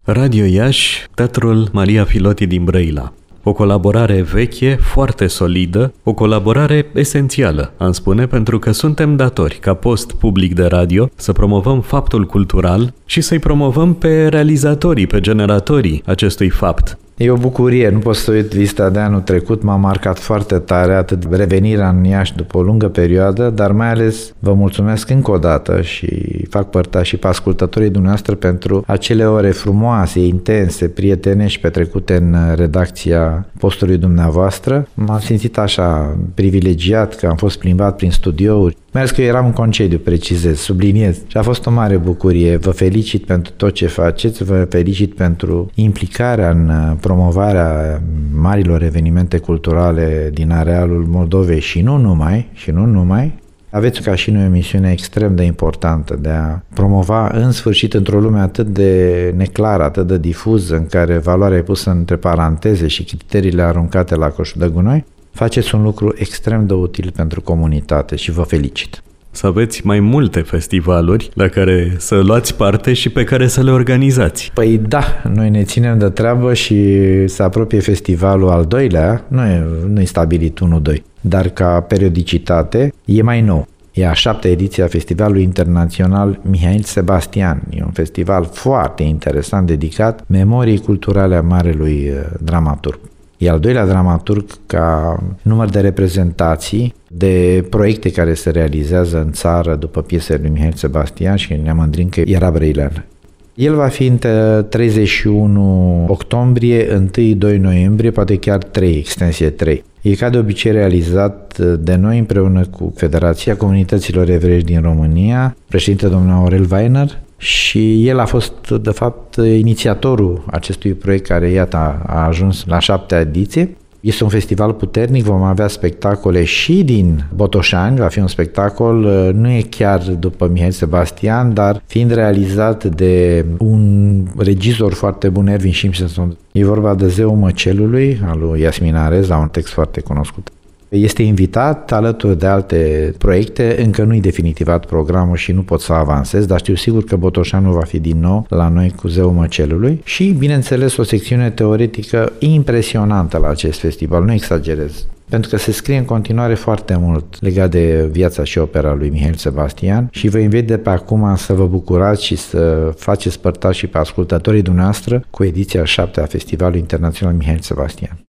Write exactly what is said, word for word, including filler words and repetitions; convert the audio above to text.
Radio Iași, Teatrul Maria Filoti din Brăila. O colaborare veche, foarte solidă, o colaborare esențială, am spune, pentru că suntem datori, ca post public de radio, să promovăm faptul cultural și să-i promovăm pe realizatorii, pe generatorii acestui fapt. E o bucurie, nu pot să uit lista de anul trecut, m-a marcat foarte tare atât revenirea în Iași după o lungă perioadă, dar mai ales vă mulțumesc încă o dată și fac părtași și pe ascultătorii dumneavoastră pentru acele ore frumoase, intense, prietenești petrecute în redacția postului dumneavoastră. M-am simțit așa privilegiat că am fost plimbat prin studiouri, mai ales că eu eram în concediu, precizez, subliniez, și a fost o mare bucurie. Vă felicit pentru tot ce faceți, vă felicit pentru implicarea în promovarea marilor evenimente culturale din arealul Moldovei și nu numai, și nu numai. Aveți ca și noi o misiune extrem de importantă de a promova în sfârșit într-o lume atât de neclară, atât de difuză, în care valoarea e pusă între paranteze și criteriile aruncate la coșul de gunoi. Faceți un lucru extrem de util pentru comunitate și vă felicit. Să aveți mai multe festivaluri la care să luați parte și pe care să le organizați. Păi da, noi ne ținem de treabă și se apropie festivalul al doilea, nu e, nu e stabilit unu doi, dar ca periodicitate e mai nou. E a șaptea ediție a Festivalului Internațional Mihail Sebastian. E un festival foarte interesant dedicat memoriei culturale a marelui dramaturg. E al doilea dramaturg ca număr de reprezentații, de proiecte care se realizează în țară după piesele lui Mihail Sebastian și ne mândrim că era brăilean. El va fi între treizeci și unu octombrie, unu doi noiembrie, poate chiar trei, extensie trei. E ca de obicei realizat de noi împreună cu Federația Comunităților Evreiești din România, președinte domnul Aurel Weiner, și el a fost, de fapt, inițiatorul acestui proiect care, iată, a ajuns la șaptea ediție. Este un festival puternic, vom avea spectacole și din Botoșani, va fi un spectacol, nu e chiar după Mihail Sebastian, dar fiind realizat de un regizor foarte bun, Erwin Simpson. E vorba de Zeul Măcelului, al lui Iasmina Reza, un text foarte cunoscut. Este invitat alături de alte proiecte, încă nu-i definitivat programul și nu pot să avansez, dar știu sigur că Botoșanul va fi din nou la noi cu Zeul Măcelului și, bineînțeles, o secțiune teoretică impresionantă la acest festival, nu exagerez, pentru că se scrie în continuare foarte mult legat de viața și opera lui Mihail Sebastian și vă invit de pe acum să vă bucurați și să faceți părtași și pe ascultătorii dumneavoastră cu ediția șaptea a Festivalului Internațional Mihail Sebastian.